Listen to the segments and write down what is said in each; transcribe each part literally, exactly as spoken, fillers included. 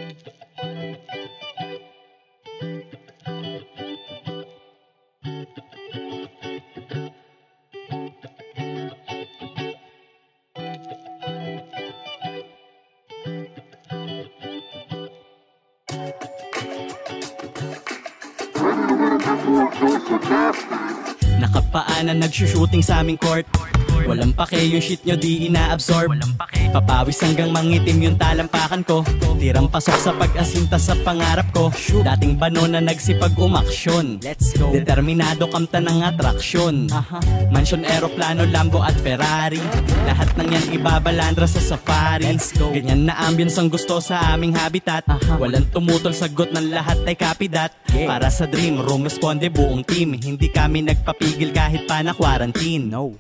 Nakapaanan nagsushooting sa aming court. Walang pake yung shit nyo di ina-absorb. Papawis hanggang mangitim yung talampakan ko. Tirang pasok sa pag-asinta sa pangarap ko. Dating bano na nagsipag umaksyon. Let's go. Determinado kamta ng atraksyon. Mansion, aeroplano, Lambo at Ferrari. Lahat ng yan ibabalandra sa safari. Let's go. Ganyan na ambience ang gusto sa aming habitat. Walang tumutol, sagot ng lahat ay kapidat. Para sa dream room, responde buong team. Hindi kami nagpapigil kahit pa na quarantine. No.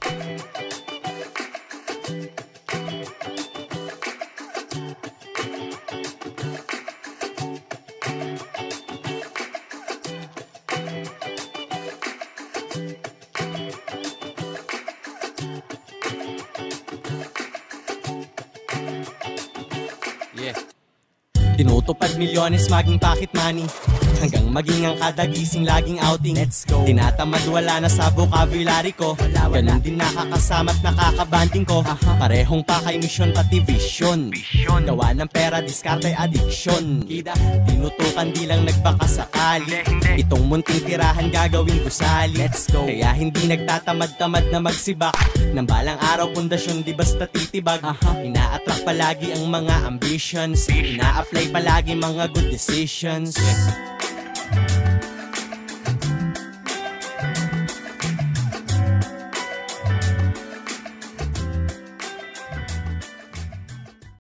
Yeah. Tinutupad milyones maging pocket money. Hanggang maging ang kada gising laging outing. Let's go. Tinatamad wala na sa vocabulary ko. Ganun din nakakasama at nakakabanding ko. Parehong pakay mission pati vision. Gawa ng pera, diskarte, addiction. Tinutukan di lang nagbakasakali. Itong munting tirahan gagawin gusali. Let's go. Kaya hindi nagtatamad-tamad na magsibak. Nang balang araw pundasyon di basta titibag. Ina-attract palagi ang mga ambitions. Ina-apply palagi mga good decisions.